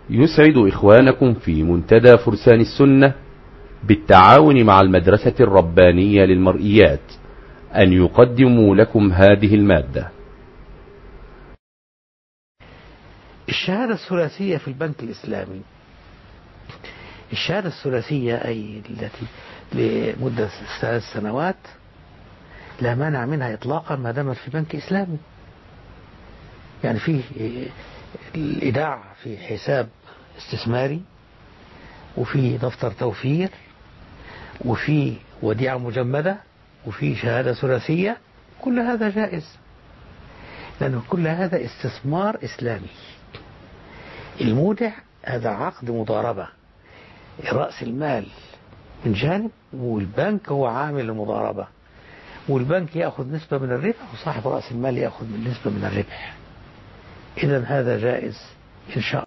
يسعد إخوانكم في منتدى فرسان السنة بالتعاون مع المدرسة الربانية للمرئيات أن يقدموا لكم هذه المادة. الشهادة الثلاثية في البنك الإسلامي. الشهادة الثلاثية أي التي لمدة 3 سنوات لا مانع منها إطلاقا ما دامت في بنك إسلامي. يعني فيه الإيداع في حساب استثماري، وفي دفتر توفير، وفي وديعة مجمدة، وفي شهادة ثلاثية. كل هذا جائز، لأنه كل هذا استثمار إسلامي. المودع هذا عقد مضاربة، رأس المال من جانب، والبنك هو عامل المضاربة، والبنك يأخذ نسبة من الربح، وصاحب رأس المال يأخذ نسبة من الربح. إذن هذا جائز إن شاء الله.